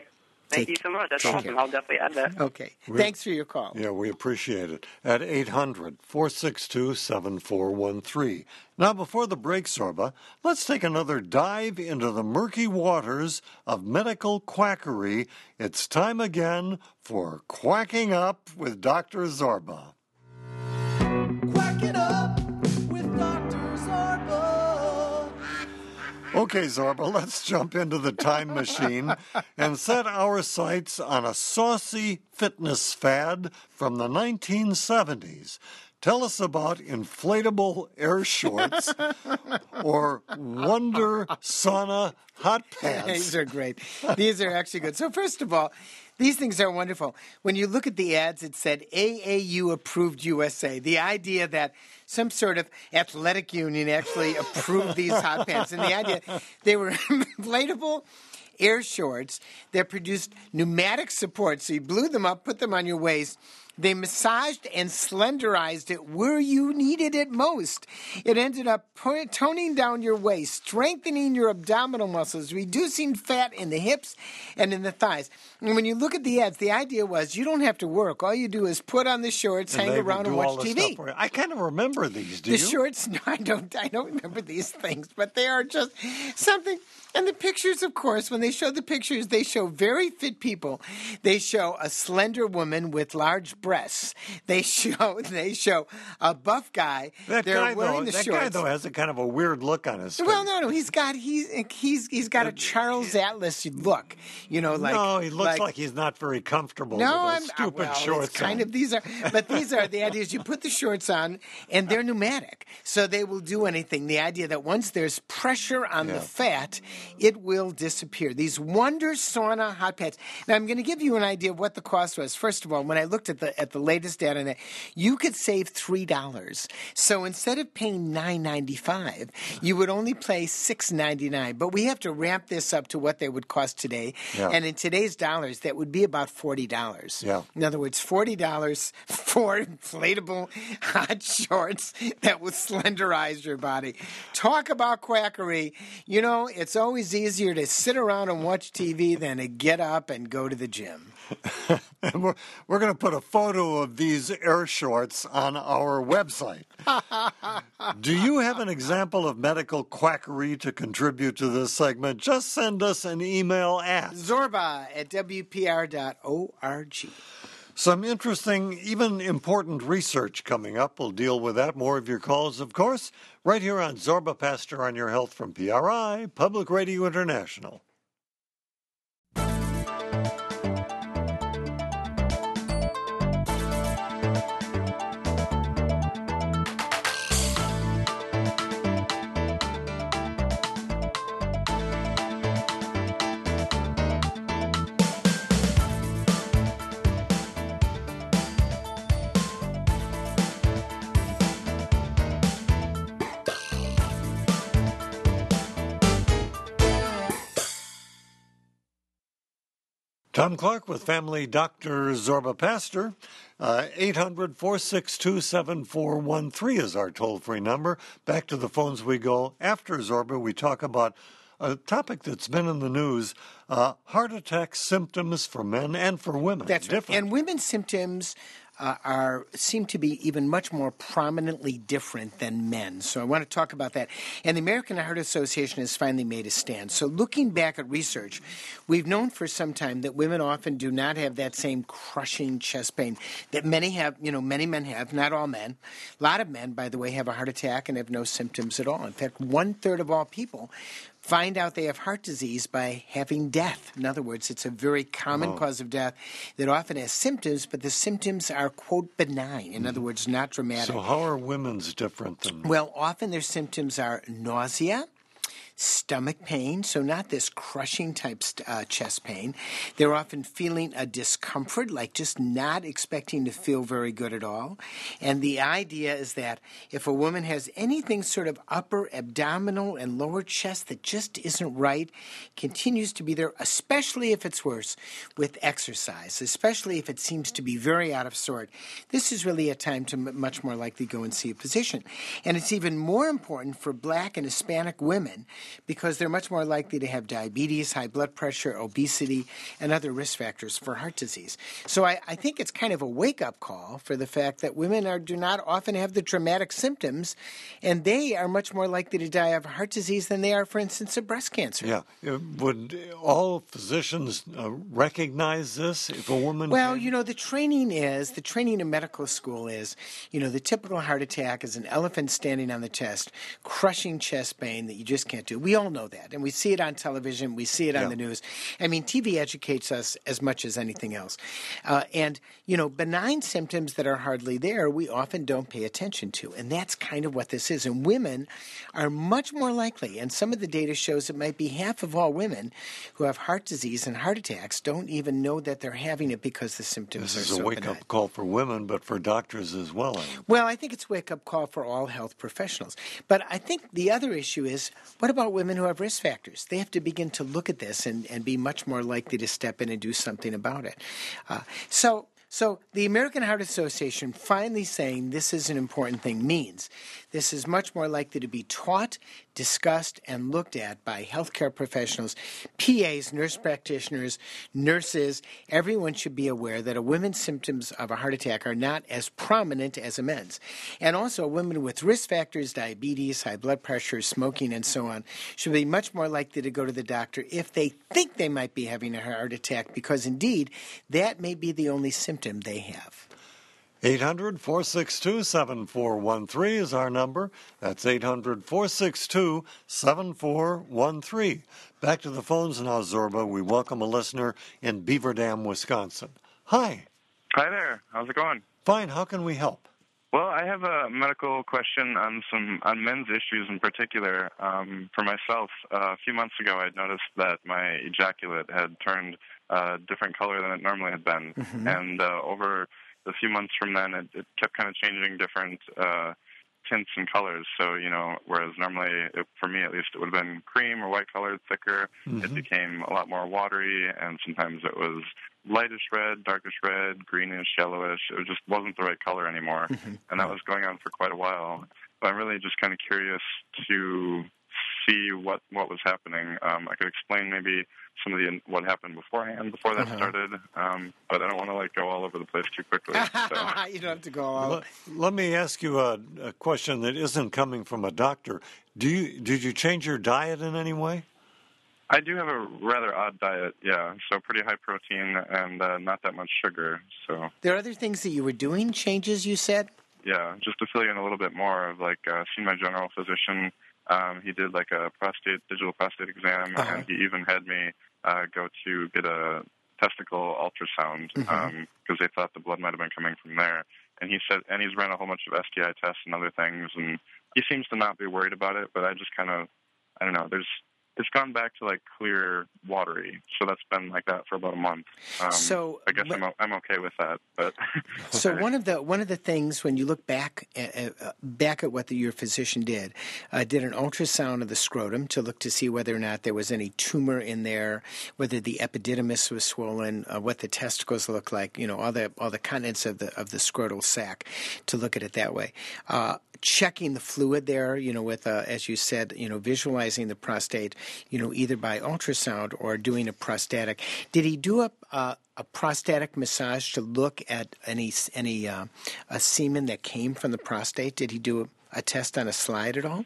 Thank Take- you so much. That's take awesome. care. I'll definitely add that. Okay. Thanks for your call. Yeah, we appreciate it. At eight hundred, four six two, seven four one three. Now, before the break, Zorba, let's take another dive into the murky waters of medical quackery. It's time again for Quacking Up with Doctor Zorba. Quack it up with Doctor Zorba. Okay, Zorba, let's jump into the time machine and set our sights on a saucy fitness fad from the nineteen seventies. Tell us about inflatable air shorts or Wonder Sauna hot pants. These are great. These are actually good. So first of all, these things are wonderful. When you look at the ads, it said A A U approved U S A. The idea that some sort of athletic union actually approved these hot pants. And the idea, they were inflatable air shorts that produced pneumatic support. So you blew them up, put them on your waist. They massaged and slenderized it where you needed it most. It ended up toning down your waist, strengthening your abdominal muscles, reducing fat in the hips and in the thighs. And when you look at the ads, the idea was you don't have to work. All you do is put on the shorts, And hang they would around, do and all watch the T V. stuff for you. I kind of remember these, do The you? shorts, no, I don't, I don't remember these things, but they are just something. And the pictures, of course, when they show the pictures, they show very fit people. They show a slender woman with large breasts. They show they show a buff guy. That They're guy, wearing though, the that shorts. guy, though, has a kind of a weird look on his face. Well, no, no, he's got he's he's he's got a Charles Atlas look, you know, like no, he looks like, he's not very comfortable no, with I'm those stupid well, shorts it's kind on. of these are, but these are the ideas. You put the shorts on, and they're pneumatic, so they will do anything. The idea that once there's pressure on Yeah. the fat, it will disappear. These Wonder Sauna hot pants. Now, I'm going to give you an idea of what the cost was. First of all, when I looked at the at the latest data on that, you could save three dollars. So instead of paying nine ninety-five, you would only pay six ninety-nine. But we have to ramp this up to what they would cost today, Yeah. and in today's dollars, that would be about forty dollars. Yeah. In other words, forty dollars for inflatable hot shorts that will slenderize your body. Talk about quackery. You know, it's always easier to sit around and watch T V than to get up and go to the gym. And we're we're going to put a photo of these air shorts on our website. Do you have an example of medical quackery to contribute to this segment? Just send us an email at Zorba at W P R dot org. Some interesting, even important research coming up. We'll deal with that. More of your calls, of course, right here on Zorba Pastor on Your Health from P R I, Public Radio International. Tom Clark with Family Doctor Zorba Pastor. Uh, eight hundred, four six two, seven four one three is our toll-free number. Back to the phones we go. After Zorba, we talk about a topic that's been in the news, uh, heart attack symptoms for men and for women. That's right. different. And women's symptoms uh, are seem to be even much more prominently different than men. So I want to talk about that. And the American Heart Association has finally made a stand. So looking back at research, we've known for some time that women often do not have that same crushing chest pain that many have, you know, many men have, not all men. A lot of men, by the way, have a heart attack and have no symptoms at all. In fact, one-third of all people find out they have heart disease by having death. In other words, it's a very common Oh. cause of death that often has symptoms, but the symptoms are, quote, benign. In other words, not dramatic. So how are women's different than... Well, often their symptoms are nausea, stomach pain, so not this crushing type uh, chest pain. They're often feeling a discomfort, like just not expecting to feel very good at all. And the idea is that if a woman has anything sort of upper abdominal and lower chest that just isn't right, continues to be there, especially if it's worse with exercise, especially if it seems to be very out of sort, this is really a time to m- much more likely go and see a physician. And it's even more important for black and Hispanic women because they're much more likely to have diabetes, high blood pressure, obesity, and other risk factors for heart disease. So I, I think it's kind of a wake-up call for the fact that women are do not often have the dramatic symptoms, and they are much more likely to die of heart disease than they are, for instance, of breast cancer. Yeah. Uh, Would all physicians uh, recognize this if a woman... Well, can? you know, the training is, the training in medical school is, you know, the typical heart attack is an elephant standing on the chest, crushing chest pain that you just can't do. We all know that, and we see it on television, we see it on Yeah. the news. I mean, T V educates us as much as anything else. Uh, and, you know, benign symptoms that are hardly there, we often don't pay attention to, and that's kind of what this is. And women are much more likely, and some of the data shows it might be half of all women who have heart disease and heart attacks don't even know that they're having it because the symptoms This are is so a wake-up benign. call for women, but for doctors as well. I think. Well, I think it's a wake-up call for all health professionals. But I think the other issue is, what about women who have risk factors? They have to begin to look at this and, and be much more likely to step in and do something about it. Uh, so... So the American Heart Association finally saying this is an important thing means this is much more likely to be taught, discussed, and looked at by healthcare professionals, P As, nurse practitioners, nurses. Everyone should be aware that a woman's symptoms of a heart attack are not as prominent as a men's. And also a woman with risk factors, diabetes, high blood pressure, smoking, and so on, should be much more likely to go to the doctor if they think they might be having a heart attack, because indeed that may be the only symptom they have. eight hundred, four six two, seven four one three is our number. That's eight hundred, four six two, seven four one three. Back to the phones now, Zorba. We welcome a listener in Beaver Dam, Wisconsin. Hi. Hi there. How's it going? Fine. How can we help? Well, I have a medical question on some on men's issues in particular. Um, for myself, uh, a few months ago, I noticed that my ejaculate had turned a different color than it normally had been, Mm-hmm. and uh, over the few months from then, it, it kept kind of changing different uh, tints and colors. So, you know, whereas normally, it, for me at least, it would have been cream or white colored, thicker. Mm-hmm. It became a lot more watery, and sometimes it was lightish red, darkish red, greenish, yellowish. It just wasn't the right color anymore, Mm-hmm. and that was going on for quite a while. But I'm really just kind of curious to see what, what was happening. Um, I could explain maybe some of the what happened beforehand, before that Uh-huh. started, um, but I don't want to like go all over the place too quickly. So. You don't have to go all Let, let me ask you a, a question that isn't coming from a doctor. Do you did you change your diet in any way? I do have a rather odd diet, yeah. So pretty high protein and uh, not that much sugar. So There are other things that you were doing, changes you said? yeah, just to fill you in a little bit more, I've like uh, seen my general physician. Um, he did like a prostate digital prostate exam, Uh-huh. and he even had me uh, go to get a testicle ultrasound because Mhm. um, they thought the blood might have been coming from there. And he said, and he's ran a whole bunch of S T I tests and other things, and he seems to not be worried about it. But I just kind of, I don't know. There's, it's gone back to like clear, watery. So that's been like that for about a month. Um, So, I guess but- I'm o- I'm okay with that. But So one of the one of the things when you look back at, uh, back at what the, your physician did, uh, did an ultrasound of the scrotum to look to see whether or not there was any tumor in there, whether the epididymis was swollen, uh, what the testicles looked like, you know, all the all the contents of the of the scrotal sac, to look at it that way. Uh, checking the fluid there, you know, with uh, as you said, you know, visualizing the prostate, you know, either by ultrasound or doing a prostatic. Did he do a uh, a prostatic massage to look at any any uh, a semen that came from the prostate? Did he do a, a test on a slide at all?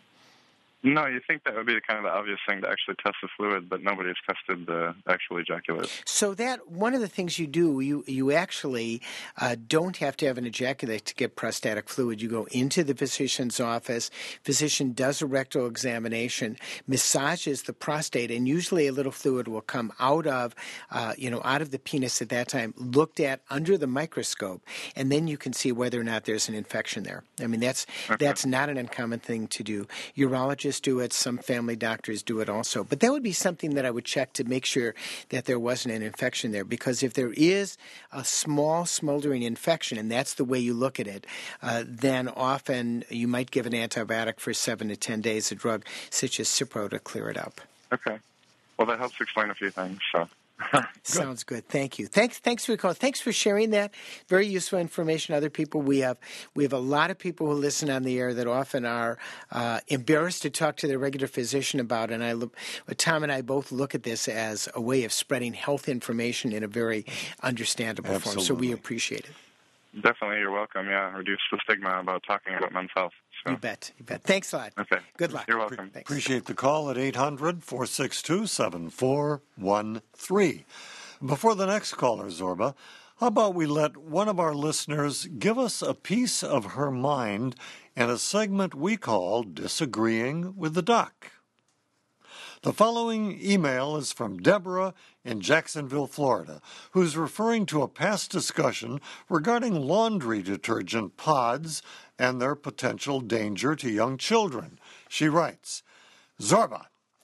no, you think that would be kind of the obvious thing to actually test the fluid, but nobody's tested the actual ejaculate. So that one of the things you do, you you actually uh, don't have to have an ejaculate to get prostatic fluid. You go into the physician's office. Physician does a rectal examination, massages the prostate, and usually a little fluid will come out of, uh, you know, out of the penis at that time, looked at under the microscope, and then you can see whether or not there's an infection there. I mean, that's Okay. that's not an uncommon thing to do. Urologists do it. Some family doctors do it also. But that would be something that I would check to make sure that there wasn't an infection there. Because if there is a small smoldering infection, and that's the way you look at it, uh, then often you might give an antibiotic for seven to ten days, a drug such as Cipro, to clear it up. Okay. Well, that helps explain a few things. So Sounds good. Thank you. Thanks. Thanks for calling. Thanks for sharing that. Very useful information. Other people we have we have a lot of people who listen on the air that often are uh, embarrassed to talk to their regular physician about. And I look, Tom and I both look at this as a way of spreading health information in a very understandable Absolutely. form. So we appreciate it. Definitely, you're welcome. Yeah, reduce the stigma about talking about men's health. So. You bet. You bet. Thanks a lot. Okay. Good luck. You're welcome. Thanks. Appreciate the call at eight hundred, four six two, seven four one three. Before the next caller, Zorba, how about we let one of our listeners give us a piece of her mind in a segment we call Disagreeing with the Doc? The following email is from Deborah in Jacksonville, Florida, who's referring to a past discussion regarding laundry detergent pods and their potential danger to young children. She writes, Zorba,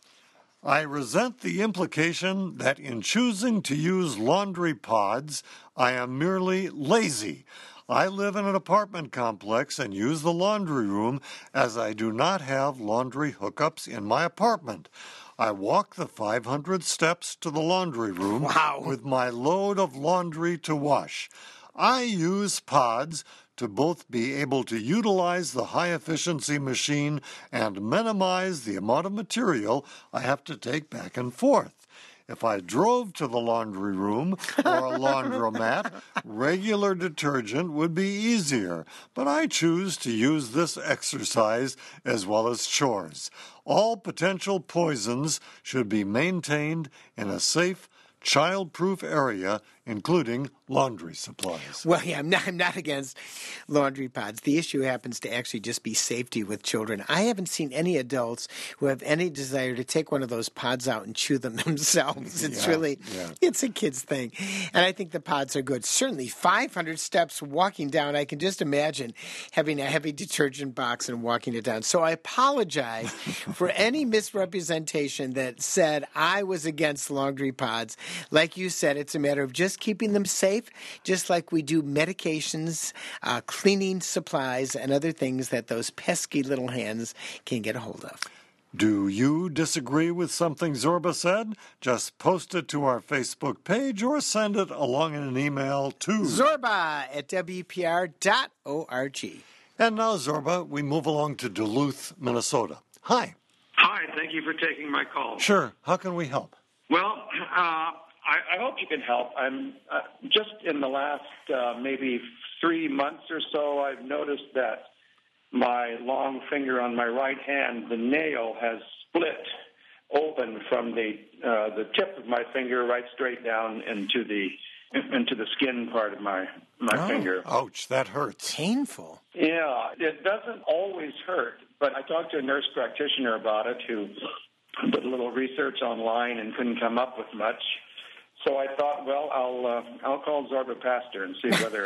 I resent the implication that in choosing to use laundry pods, I am merely lazy. I live in an apartment complex and use the laundry room as I do not have laundry hookups in my apartment. I walk the five hundred steps to the laundry room Wow. with my load of laundry to wash. I use pods to both be able to utilize the high-efficiency machine and minimize the amount of material I have to take back and forth. If I drove to the laundry room or a laundromat, regular detergent would be easier, but I choose to use this exercise as well as chores. All potential poisons should be maintained in a safe, child-proof area, including laundry supplies. Well, yeah, I'm not, I'm not against laundry pods. The issue happens to actually just be safety with children. I haven't seen any adults who have any desire to take one of those pods out and chew them themselves. It's Yeah, really, yeah. it's a kid's thing. And I think the pods are good. Certainly five hundred steps walking down, I can just imagine having a heavy detergent box and walking it down. So I apologize for any misrepresentation that said I was against laundry pods. Like you said, it's a matter of just keeping them safe, just like we do medications, uh, cleaning supplies, and other things that those pesky little hands can get a hold of. Do you disagree with something Zorba said? Just post it to our Facebook page or send it along in an email to Zorba at W P R dot org. And now, Zorba, we move along to Duluth, Minnesota. Hi. Hi, thank you for taking my call. Sure. How can we help? Well, uh, I, I hope you can help. I'm uh, just in the last uh, maybe three months or so, I've noticed that my long finger on my right hand, the nail has split open from the uh, the tip of my finger right straight down into the into the skin part of my my Oh. finger. Ouch, that hurts. Painful. Yeah, it doesn't always hurt, but I talked to a nurse practitioner about it who did a little research online and couldn't come up with much. So I thought, well, I'll uh, I'll call Zorba Pastor and see whether.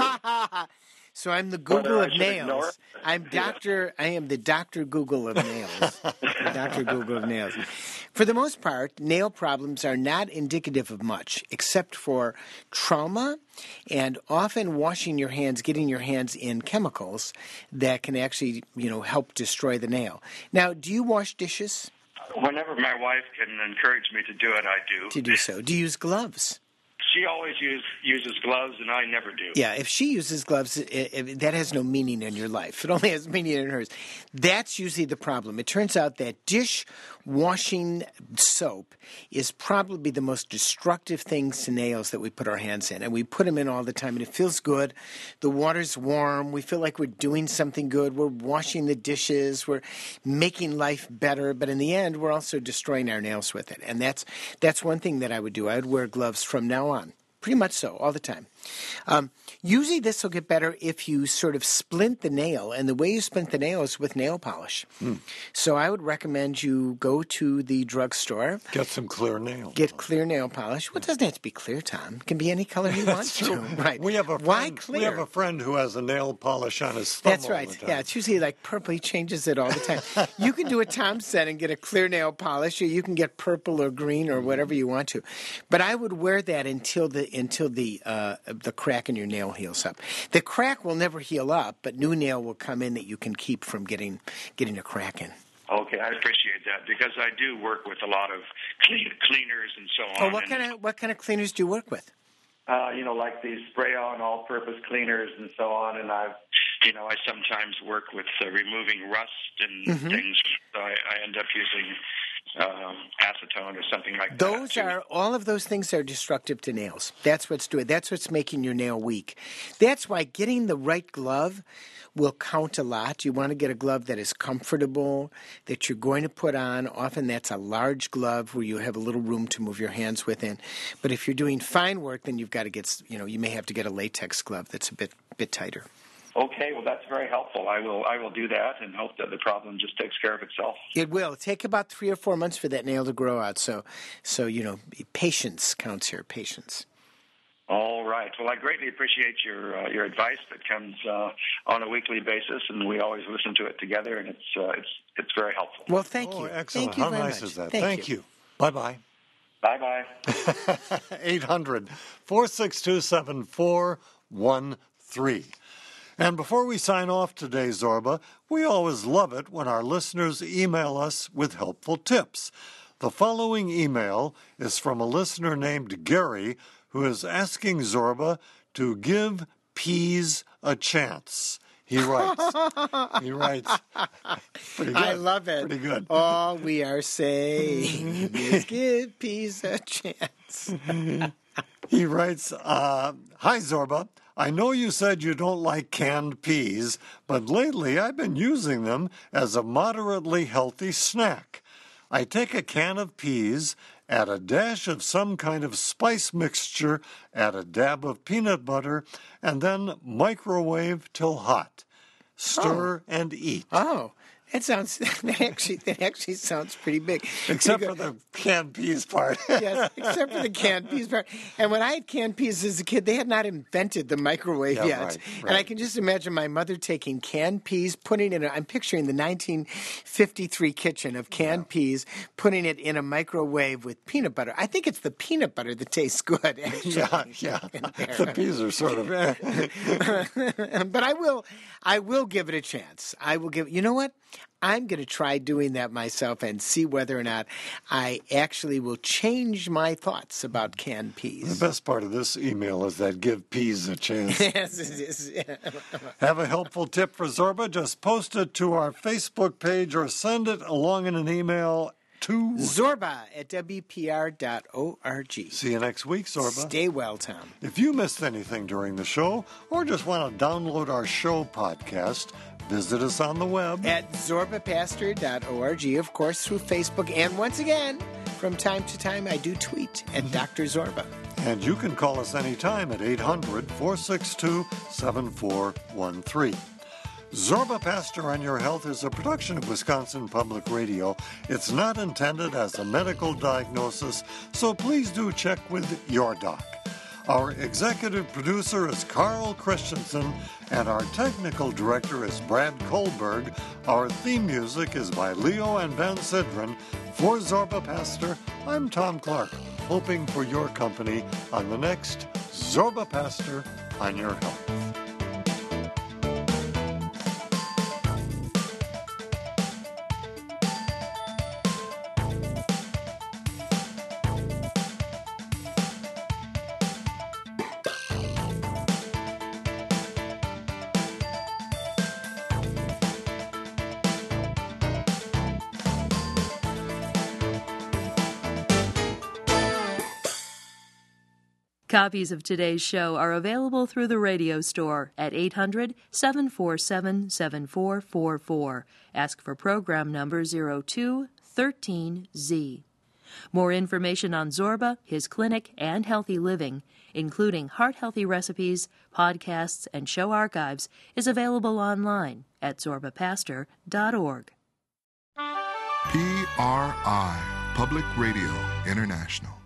So I'm the Whether Google I of should ignore nails. it. I'm Doctor I am the Doctor Google of nails. The Doctor Google of nails. For the most part, nail problems are not indicative of much, except for trauma and often washing your hands, getting your hands in chemicals that can actually, you know, help destroy the nail. Now, do you wash dishes? Whenever my wife can encourage me to do it, I do. To do so. Do you use gloves? She always use, uses gloves, and I never do. Yeah, if she uses gloves, it, it, that has no meaning in your life. It only has meaning in hers. That's usually the problem. It turns out that dish washing soap is probably the most destructive things to nails that we put our hands in. And we put them in all the time, and it feels good. The water's warm. We feel like we're doing something good. We're washing the dishes. We're making life better. But in the end, we're also destroying our nails with it. And that's that's one thing that I would do. I would wear gloves from now on. Pretty much so, all the time. Um, usually this will get better if you sort of splint the nail, and the way you splint the nail is with nail polish. Mm. So I would recommend you go to the drugstore. Get some clear nails. Get clear nail polish. Well, it doesn't have to be clear, Tom. It can be any color you want to. Right. We have a Why friend, clear? We have a friend who has a nail polish on his thumb That's all right. the time. Yeah, it's usually like purple. He changes it all the time. You can do a Tom set and get a clear nail polish, or you can get purple or green or whatever you want to. But I would wear that until the until the uh, the crack in your nail heals up. The crack will never heal up, but new nail will come in that you can keep from getting getting a crack in. Okay, I appreciate that because I do work with a lot of clean, cleaners and so on. Oh, what kind of what kind of cleaners do you work with? Uh, you know, like these spray-on all-purpose cleaners and so on, and I've, you know, I sometimes work with uh, removing rust and Mm-hmm. things. So I, I end up using um, acetone or something like that. Those too. are all of those things are destructive to nails. That's what's doing. That's what's making your nail weak. That's why getting the right glove will count a lot. You want to get a glove that is comfortable, that you're going to put on. Often that's a large glove where you have a little room to move your hands within. But if you're doing fine work, then you've got to get, you know, you may have to get a latex glove that's a bit bit tighter. Okay, well, that's very helpful. I will I will do that and hope that the problem just takes care of itself. It will take about three or four months for that nail to grow out. So, so you know, patience counts here. Patience. All right. Well, I greatly appreciate your uh, your advice that comes uh, on a weekly basis, and we always listen to it together, and it's uh, it's it's very helpful. Well, thank Oh, you. excellent. Thank you How very nice much. is that? Thank, Thank you. you. Bye-bye. Bye-bye. eight hundred, four six two, seven four one three. And before we sign off today, Zorba, we always love it when our listeners email us with helpful tips. The following email is from a listener named Gary, who is asking Zorba to give peas a chance. He writes. he writes. Pretty good. I love it. Pretty good. All we are saying is give peace a chance. He writes, uh, Hi, Zorba. I know you said you don't like canned peas, but lately I've been using them as a moderately healthy snack. I take a can of peas, add a dash of some kind of spice mixture, add a dab of peanut butter, and then microwave till hot. Stir Oh. and eat. Oh, that sounds that actually that actually sounds pretty big. Except for the canned peas part. Yes, except for the canned peas part. And when I had canned peas as a kid, they had not invented the microwave Yeah, yet. right, And I right. can just imagine my mother taking canned peas, putting it in, I'm picturing the nineteen fifty-three kitchen of canned peas, putting it in a microwave with peanut butter. I think it's the peanut butter that tastes good, actually. Yeah, yeah. The peas are sort of. Eh. But I will, I will give it a chance. I will give. You know what? I'm going to try doing that myself and see whether or not I actually will change my thoughts about canned peas. The best part of this email is that give peas a chance. Yes, it is. Have a helpful tip for Zorba? Just post it to our Facebook page or send it along in an email to Zorba at W P R dot org. See you next week, Zorba. Stay well, Tom. If you missed anything during the show or just want to download our show podcast, visit us on the web At Zorba Pastor dot org, of course, through Facebook. And once again, from time to time, I do tweet at Doctor Zorba. And you can call us anytime at eight hundred, four six two, seven four one three. Zorba Pastor on Your Health is a production of Wisconsin Public Radio. It's not intended as a medical diagnosis, so please do check with your doc. Our executive producer is Carl Christensen, and our technical director is Brad Kohlberg. Our theme music is by Leo and Van Sidran. For Zorba Pastor, I'm Tom Clark, hoping for your company on the next Zorba Pastor on Your Health. Copies of today's show are available through the radio store at eight hundred, seven four seven, seven four four four. Ask for program number zero two one three Z. More information on Zorba, his clinic, and healthy living, including heart-healthy recipes, podcasts, and show archives, is available online at zorba pastor dot org. P R I, Public Radio International.